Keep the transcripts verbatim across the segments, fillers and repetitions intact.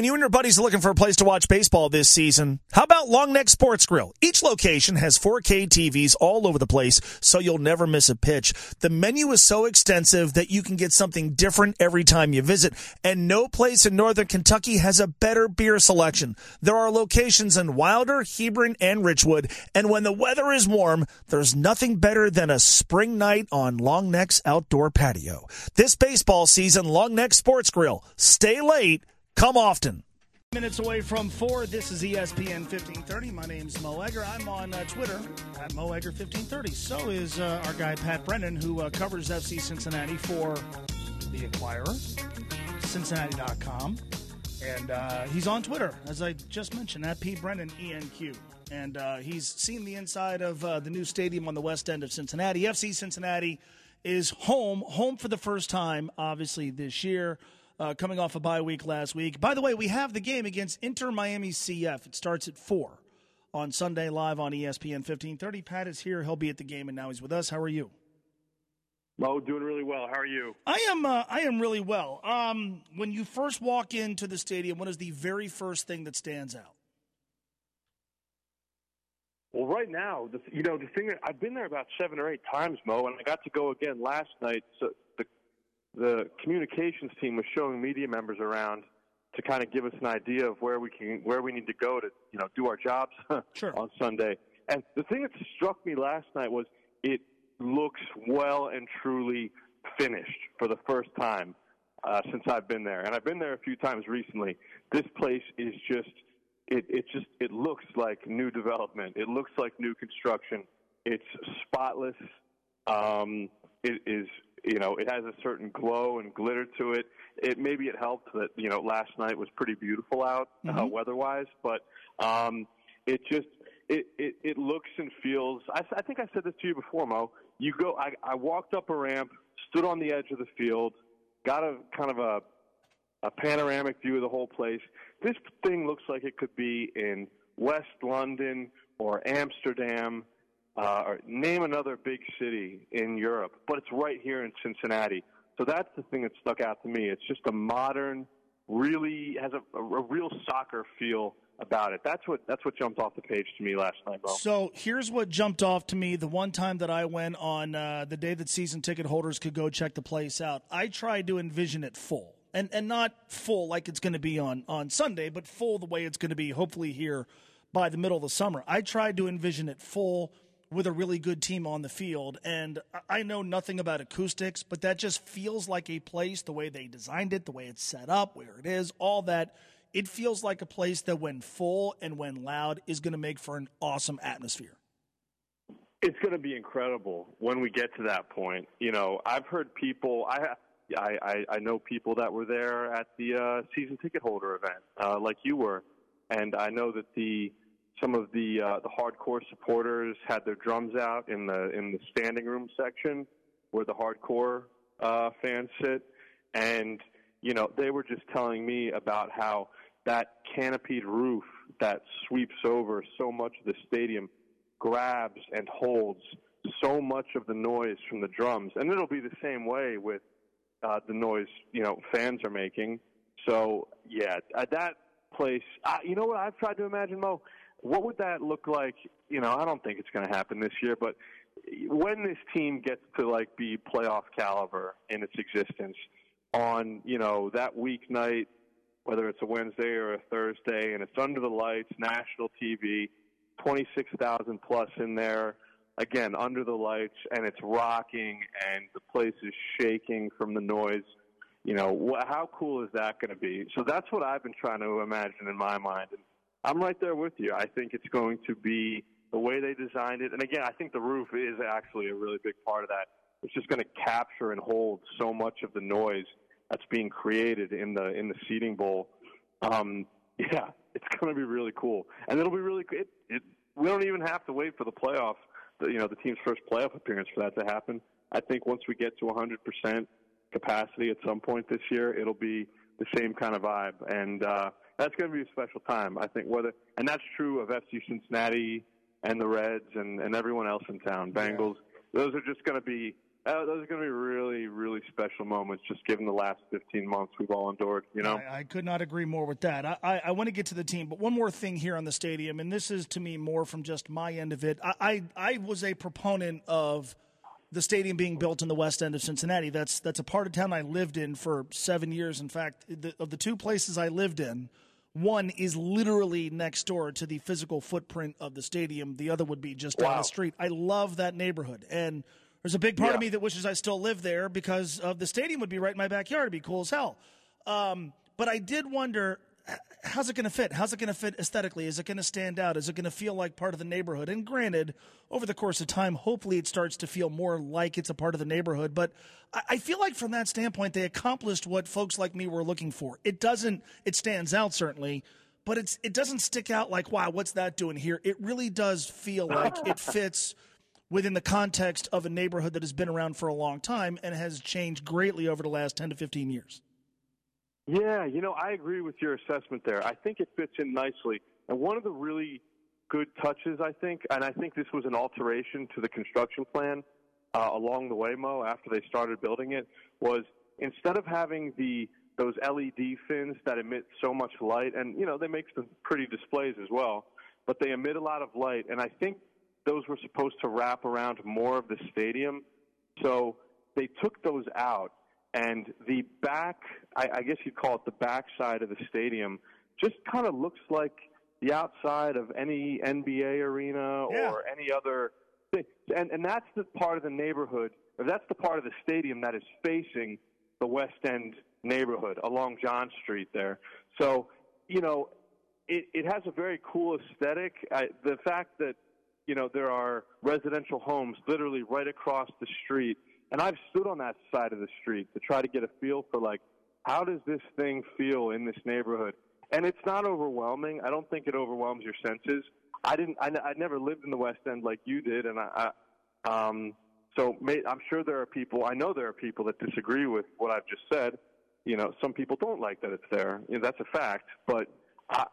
when you and your buddies are looking for a place to watch baseball this season, how about Long Neck Sports Grill? Each location has four K T Vs all over the place, so you'll never miss a pitch. The menu is so extensive that you can get something different every time you visit, and no place in Northern Kentucky has a better beer selection. There are locations in Wilder, Hebron, and Richwood, and when the weather is warm, there's nothing better than a spring night on Long Neck's outdoor patio. This baseball season, Long Neck Sports Grill. Stay late. Come often. Minutes away from four. This is E S P N fifteen thirty. My name's Mo Egger. I'm on uh, Twitter at Mo Egger fifteen thirty. So is uh, our guy Pat Brennan, who uh, covers F C Cincinnati for The Acquirer, Cincinnati dot com. And uh, he's on Twitter, as I just mentioned, at P. Brennan, E N Q. And uh, he's seen the inside of uh, the new stadium on the west end of Cincinnati. F C Cincinnati is home, home for the first time, obviously, this year. Uh, coming off a bye week last week. By the way, we have the game against Inter Miami C F. It starts at four on Sunday live on E S P N fifteen thirty. Pat is here. He'll be at the game, and now he's with us. How are you? Mo, doing really well. How are you? I am uh, I am really well. Um, when you first walk into the stadium, what is the very first thing that stands out? Well, right now, the, you know, the thing that I've been there about seven or eight times, Mo, and I got to go again last night. So the the communications team was showing media members around to kind of give us an idea of where we can, where we need to go to, you know, do our jobs sure. on Sunday. And the thing that struck me last night was it looks well and truly finished for the first time uh, since I've been there. And I've been there a few times recently. This place is just, it, it just, it looks like new development. It looks like new construction. It's spotless. Um, it is, you know, it has a certain glow and glitter to it. It maybe it helped that, you know, last night was pretty beautiful out mm-hmm. uh, weather-wise, but um, it just it, it it looks and feels. I, I think I said this to you before, Mo. You go. I, I walked up a ramp, stood on the edge of the field, got a kind of a a panoramic view of the whole place. This thing looks like it could be in West London or Amsterdam. Uh, or name another big city in Europe, but it's right here in Cincinnati. So that's the thing that stuck out to me. It's just a modern, really has a, a, a real soccer feel about it. That's what that's what jumped off the page to me last night, bro. So here's what jumped off to me the one time that I went on uh, the day that season ticket holders could go check the place out. I tried to envision it full, and and not full like it's going to be on, on Sunday, but full the way it's going to be hopefully here by the middle of the summer. I tried to envision it full with a really good team on the field. And I know nothing about acoustics, but that just feels like a place, the way they designed it, the way it's set up, where it is, all that. It feels like a place that when full and when loud is going to make for an awesome atmosphere. It's going to be incredible when we get to that point. You know, I've heard people, I I, I know people that were there at the uh, season ticket holder event, uh, like you were. And I know that the Some of the uh, the hardcore supporters had their drums out in the in the standing room section where the hardcore uh, fans sit, and you know they were just telling me about how that canopied roof that sweeps over so much of the stadium grabs and holds so much of the noise from the drums, and it'll be the same way with uh, the noise you know fans are making. So yeah, at that place, I, you know what I've tried to imagine, Mo. What would that look like? You know, I don't think it's going to happen this year, but when this team gets to, like, be playoff caliber in its existence on, you know, that weeknight, whether it's a Wednesday or a Thursday, and it's under the lights, national T V, twenty-six thousand plus in there, again, under the lights, and it's rocking, and the place is shaking from the noise. You know, wh- how cool is that going to be? So that's what I've been trying to imagine in my mind. And I'm right there with you. I think it's going to be the way they designed it. And, again, I think the roof is actually a really big part of that. It's just going to capture and hold so much of the noise that's being created in the in the seating bowl. Um, yeah, it's going to be really cool. And it'll be really it, it, we don't even have to wait for the playoff, the, you know, the team's first playoff appearance for that to happen. I think once we get to one hundred percent capacity at some point this year, it'll be the same kind of vibe. And, uh, that's going to be a special time, I think. Whether and that's true of F C Cincinnati and the Reds and, and everyone else in town. Bengals. Yeah. Those are just going to be Uh, those are going to be really, really special moments, just given the last fifteen months we've all endured, you know? I, I could not agree more with that. I, I, I want to get to the team, but one more thing here on the stadium, and this is, to me, more from just my end of it. I, I, I was a proponent of the stadium being built in the west end of Cincinnati. That's that's a part of town I lived in for seven years. In fact, the, of the two places I lived in, one is literally next door to the physical footprint of the stadium. The other would be just Wow. down the street. I love that neighborhood, and there's a big part Yeah. of me that wishes I still lived there because of the stadium would be right in my backyard. It'd be cool as hell. Um, but I did wonder, h- how's it going to fit? How's it going to fit aesthetically? Is it going to stand out? Is it going to feel like part of the neighborhood? And granted, over the course of time, hopefully it starts to feel more like it's a part of the neighborhood. But I, I feel like from that standpoint, they accomplished what folks like me were looking for. It doesn't, it stands out certainly, but it's it doesn't stick out like, wow, what's that doing here? It really does feel like it fits within the context of a neighborhood that has been around for a long time and has changed greatly over the last ten to fifteen years. Yeah, you know, I agree with your assessment there. I think it fits in nicely. And one of the really good touches, I think, and I think this was an alteration to the construction plan uh, along the way, Mo, after they started building it, was instead of having the those L E D fins that emit so much light, and, you know, they make some pretty displays as well, but they emit a lot of light, and I think those were supposed to wrap around more of the stadium. So they took those out, and the back, I, I guess you'd call it the back side of the stadium, just kind of looks like the outside of any N B A arena Yeah. or any other thing. And, and that's the part of the neighborhood, or that's the part of the stadium that is facing the West End neighborhood along John Street there. So, you know, it, it has a very cool aesthetic. I, the fact that you know, there are residential homes literally right across the street. And I've stood on that side of the street to try to get a feel for, like, how does this thing feel in this neighborhood? And it's not overwhelming. I don't think it overwhelms your senses. I didn't. I, I never lived in the West End like you did, and I. I um, so may, I'm sure there are people. I know there are people that disagree with what I've just said. You know, some people don't like that it's there. You know, that's a fact. But I,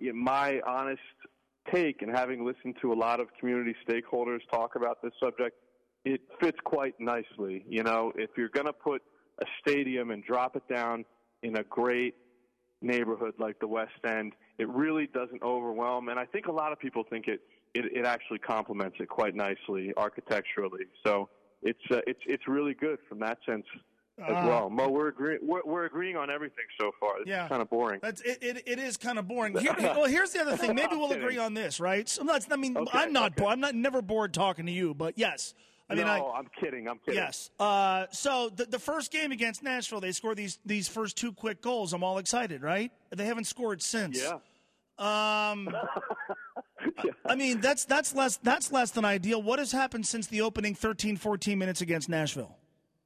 my honest take, and having listened to a lot of community stakeholders talk about this subject, it fits quite nicely. You know, if you're going to put a stadium and drop it down in a great neighborhood like the West End, it really doesn't overwhelm. And I think a lot of people think it, it, it actually complements it quite nicely architecturally. So it's uh, it's it's really good from that sense as Uh, well. Mo, we're agreeing we're, we're agreeing on everything so far. It's Yeah. kind of boring. That's it. It, it is kind of boring. Here, well, here's the other thing. Maybe we'll Kidding. agree on this, right? So that's, I mean, Okay, I'm not okay. bored. I'm not never bored talking to you, but yes. I mean, no, I, I'm kidding. I'm kidding. yes. Uh, so the, the first game against Nashville, they scored these these first two quick goals. I'm all excited, right? They haven't scored since. Yeah. Um, Yeah. I mean, that's that's less that's less than ideal. What has happened since the opening thirteen, fourteen minutes against Nashville?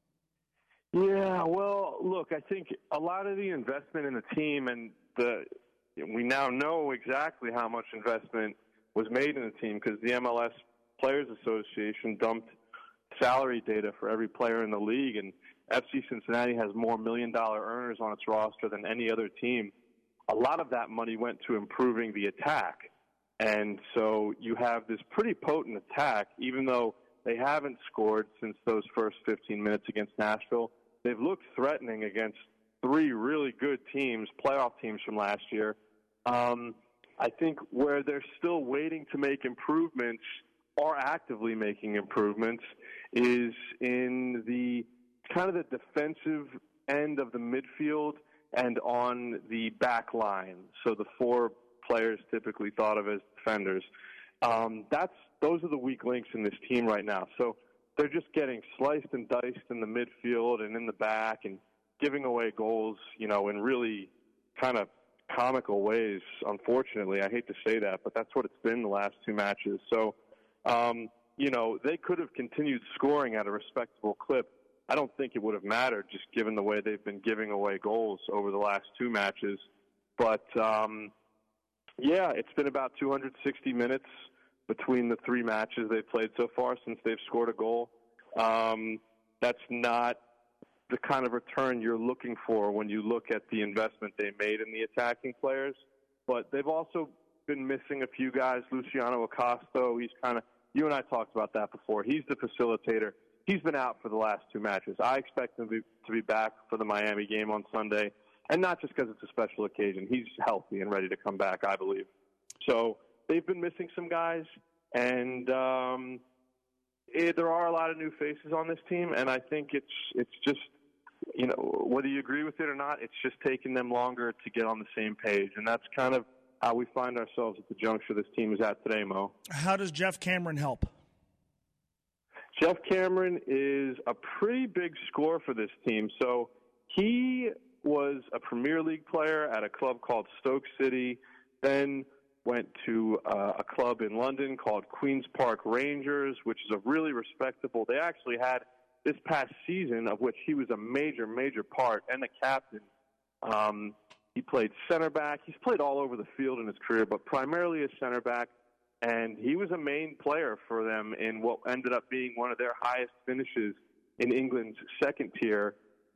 Yeah, well, look, I think a lot of the investment in the team, and the we now know exactly how much investment was made in the team because the M L S Players Association dumped salary data for every player in the league, and F C Cincinnati has more million-dollar earners on its roster than any other team. A lot of that money went to improving the attack, and so you have this pretty potent attack, even though they haven't scored since those first fifteen minutes against Nashville. They've looked threatening against three really good teams, playoff teams from last year. Um, I think where they're still waiting to make improvements or actively making improvements is in the kind of the defensive end of the midfield and on the back line. So the four players typically thought of as defenders. Um, that's those are the weak links in this team right now. So they're just getting sliced and diced in the midfield and in the back and giving away goals, you know, in really kind of comical ways, unfortunately. I hate to say that, but that's what it's been the last two matches. So, um, you know, they could have continued scoring at a respectable clip. I don't think it would have mattered just given the way they've been giving away goals over the last two matches. But, um, yeah, it's been about two hundred sixty minutes between the three matches they've played so far since they've scored a goal. Um, that's not the kind of return you're looking for when you look at the investment they made in the attacking players. But they've also been missing a few guys. Luciano Acosta, he's kind of, you and I talked about that before. He's the facilitator. he's been out for the last two matches. I expect him to be, to be back for the Miami game on Sunday, and not just because it's a special occasion. He's healthy and ready to come back, I believe. So they've been missing some guys, and um, it, there are a lot of new faces on this team, and I think it's it's just, you know, whether you agree with it or not, it's just taking them longer to get on the same page, and that's kind of how we find ourselves at the juncture this team is at today, Mo. How does Jeff Cameron help? Jeff Cameron is a pretty big score for this team. So he was a Premier League player at a club called Stoke City, then went to uh, a club in London called Queen's Park Rangers, which is a really respectable. They actually had this past season, of which he was a major, major part, and the captain. Um, he played center back. He's played all over the field in his career, but primarily as center back. And he was a main player for them in what ended up being one of their highest finishes in England's second tier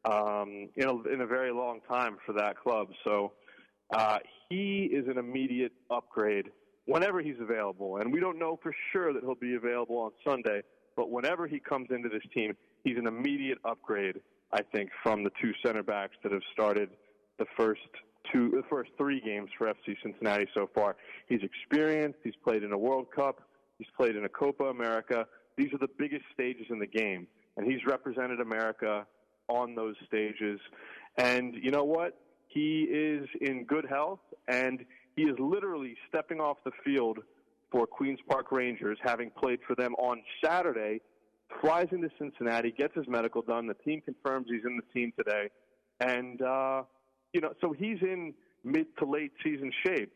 um, in, a, in a very long time for that club. So uh, he is an immediate upgrade whenever he's available. And we don't know for sure that he'll be available on Sunday, but whenever he comes into this team, he's an immediate upgrade, I think, from the two center backs that have started the first two, the first three games for F C Cincinnati so far. He's experienced. He's played in a World Cup. He's played in a Copa America. These are the biggest stages in the game, and he's represented America on those stages. And you know what? He is in good health, and he is literally stepping off the field for Queen's Park Rangers, having played for them on Saturday, flies into Cincinnati, gets his medical done. The team confirms he's in the team today. And, uh, you know, so he's in mid to late season shape.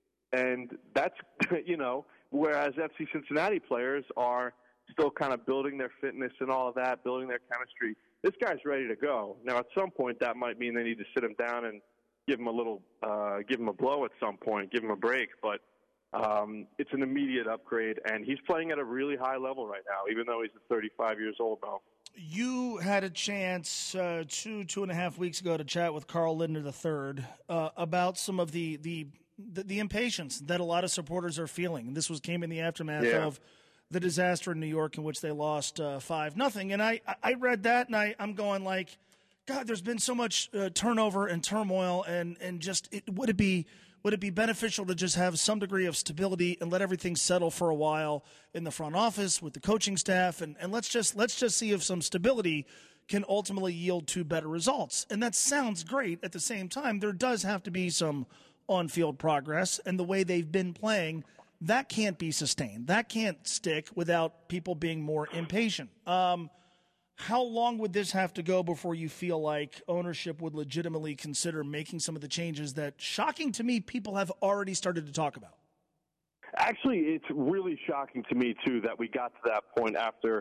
And that's, you know, whereas F C Cincinnati players are still kind of building their fitness and all of that, building their chemistry. This guy's ready to go. Now, at some point, that might mean they need to sit him down and give him a little, uh, give him a blow at some point, give him a break. But um, it's an immediate upgrade, and he's playing at a really high level right now, even though he's thirty-five years old now. You had a chance uh, two, two and a half weeks ago to chat with Carl Lindner the third uh, about some of the, the the the impatience that a lot of supporters are feeling. This was came in the aftermath yeah. of the disaster in New York in which they lost uh, five nothing. And I, I read that, and I, I'm going like, God, there's been so much uh, turnover and turmoil, and and just it, would it be would it be beneficial to just have some degree of stability and let everything settle for a while in the front office with the coaching staff, and, and let's just let's just see if some stability can ultimately yield to better results. And that sounds great. At the same time, there does have to be some on-field progress, and the way they've been playing, that can't be sustained. That can't stick without people being more impatient. Um, how long would this have to go before you feel like ownership would legitimately consider making some of the changes that, shocking to me, people have already started to talk about? Actually, it's really shocking to me, too, that we got to that point after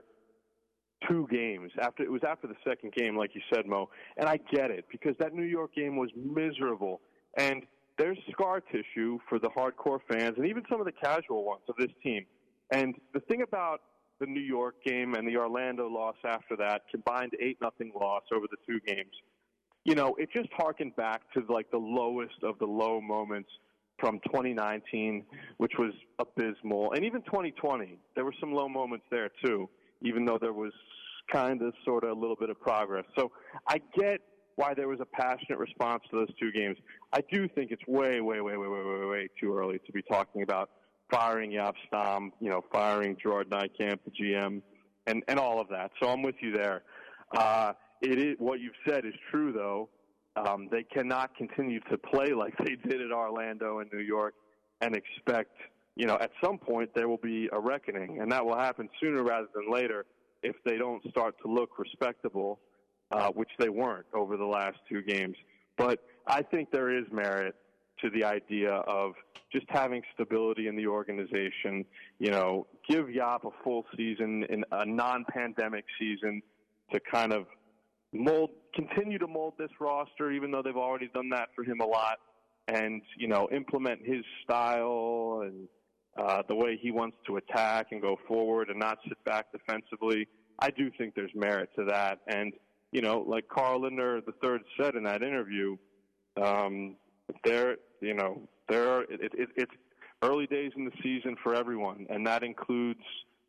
two games. After It was after the second game, like you said, Mo. And I get it, because that New York game was miserable. And there's scar tissue for the hardcore fans and even some of the casual ones of this team. And the thing about the New York game and the Orlando loss after that, combined eight nothing loss over the two games, you know, it just harkened back to like the lowest of the low moments from twenty nineteen, which was abysmal. And even twenty twenty, there were some low moments there too, even though there was kind of sort of a little bit of progress. So I get why there was a passionate response to those two games. I do think it's way, way, way, way, way, way, way too early to be talking about firing Jaap Stam, you know, firing Gerard Nijkamp, the G M, and, and all of that. So I'm with you there. Uh, it is, what you've said is true, though. Um, they cannot continue to play like they did at Orlando and New York and expect, you know, at some point there will be a reckoning, and that will happen sooner rather than later if they don't start to look respectable, uh, which they weren't over the last two games. But I think there is merit to the idea of just having stability in the organization. You know, give Jaap a full season, in a non-pandemic season, to kind of mold, continue to mold this roster, even though they've already done that for him a lot, and, you know, implement his style and uh, the way he wants to attack and go forward and not sit back defensively. I do think there's merit to that. And, you know, like Carl Lindner the third said in that interview, um, there, you know, there are, it, it, it's early days in the season for everyone, and that includes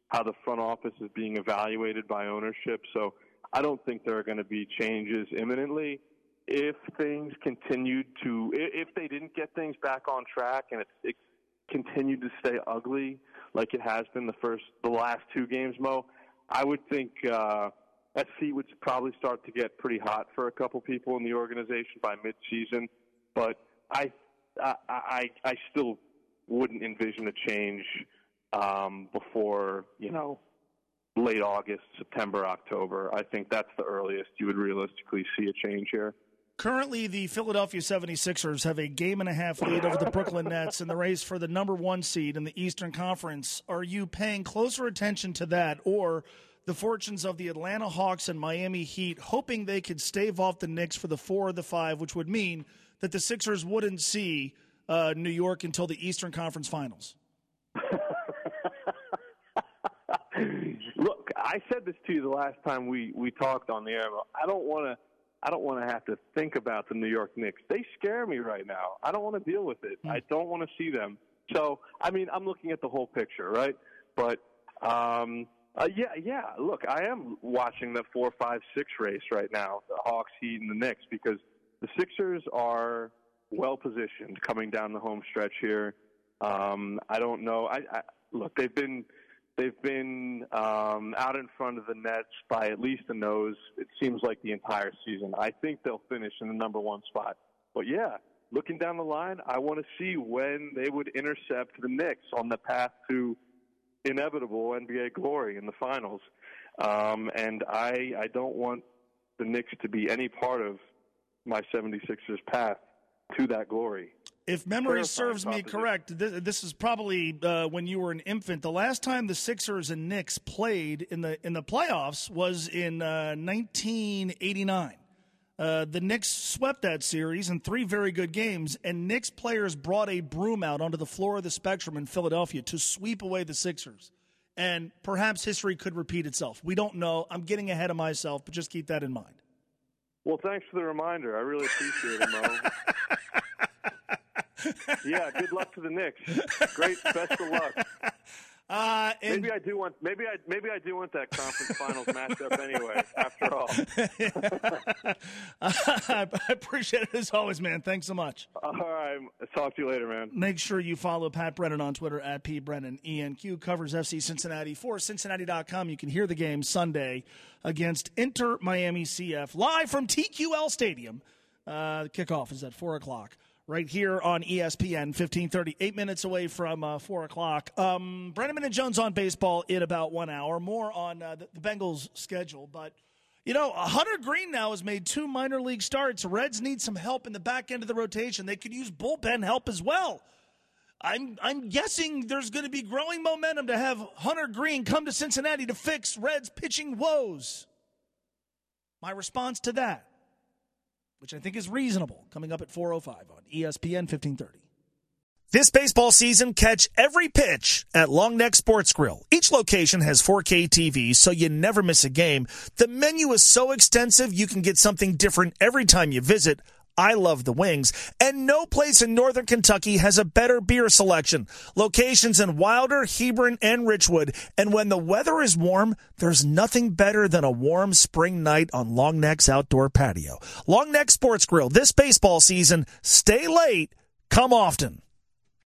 how the front office is being evaluated by ownership. So I don't think there are going to be changes imminently. If things continued to, if they didn't get things back on track and it, it continued to stay ugly like it has been the first, the last two games, Mo, I would think uh, S C would probably start to get pretty hot for a couple people in the organization by midseason. But I, I, I, I still wouldn't envision a change um, before, you know, late August, September, October. I think that's the earliest you would realistically see a change here. Currently, the Philadelphia seventy-sixers have a game and a half lead over the Brooklyn Nets in the race for the number one seed in the Eastern Conference. Are you paying closer attention to that or the fortunes of the Atlanta Hawks and Miami Heat, hoping they could stave off the Knicks for the four or the five, which would mean that the Sixers wouldn't see uh, New York until the Eastern Conference Finals? Look, I said this to you the last time we, we talked on the air. I don't want to I don't want to have to think about the New York Knicks. They scare me right now. I don't want to deal with it. Mm. I don't want to see them. So, I mean, I'm looking at the whole picture, right? But, um, uh, yeah, yeah, look, I am watching the four, five, six race right now, the Hawks, Heat, and the Knicks, because the Sixers are well-positioned coming down the home stretch here. Um, I don't know. I, I Look, they've been – They've been um, out in front of the Nets by at least a nose, it seems like, the entire season. I think they'll finish in the number one spot. But, yeah, looking down the line, I want to see when they would intercept the Knicks on the path to inevitable N B A glory in the finals. Um, and I, I don't want the Knicks to be any part of my seventy-sixers path to that glory. If memory serves me correct, this, this is probably uh, when you were an infant. The last time the Sixers and Knicks played in the in the playoffs was in uh, nineteen eighty-nine. Uh, the Knicks swept that series in three very good games, and Knicks players brought a broom out onto the floor of the Spectrum in Philadelphia to sweep away the Sixers. And perhaps history could repeat itself. We don't know. I'm getting ahead of myself, but just keep that in mind. Well, thanks for the reminder. I really appreciate it, Mo. Yeah, good luck to the Knicks. Great, best of luck. Uh, and maybe I do want. Maybe I. Maybe I do want that conference finals matchup anyway. After all, I appreciate it as always, man. Thanks so much. All right, talk to you later, man. Make sure you follow Pat Brennan on Twitter at P Brennan E N Q. Covers F C Cincinnati for Cincinnati dot com. You can hear the game Sunday against Inter Miami C F live from T Q L Stadium. Uh, the kickoff is at four o'clock. Right here on E S P N, fifteen thirty, eight minutes away from uh, four o'clock. Um, Brennan and Jones on baseball in about one hour. More on uh, the, the Bengals' schedule. But, you know, Hunter Green now has made two minor league starts. Reds need some help in the back end of the rotation. They could use bullpen help as well. I'm I'm guessing there's going to be growing momentum to have Hunter Green come to Cincinnati to fix Reds' pitching woes. My response to that, which I think is reasonable, coming up at four oh five on E S P N fifteen thirty. This baseball season, catch every pitch at Long Neck Sports Grill. Each location has four K T Vs, so you never miss a game. The menu is so extensive, you can get something different every time you visit. I love the wings. And no place in Northern Kentucky has a better beer selection. Locations in Wilder, Hebron, and Richwood. And when the weather is warm, there's nothing better than a warm spring night on Long Neck's outdoor patio. Long Neck Sports Grill, this baseball season, stay late, come often.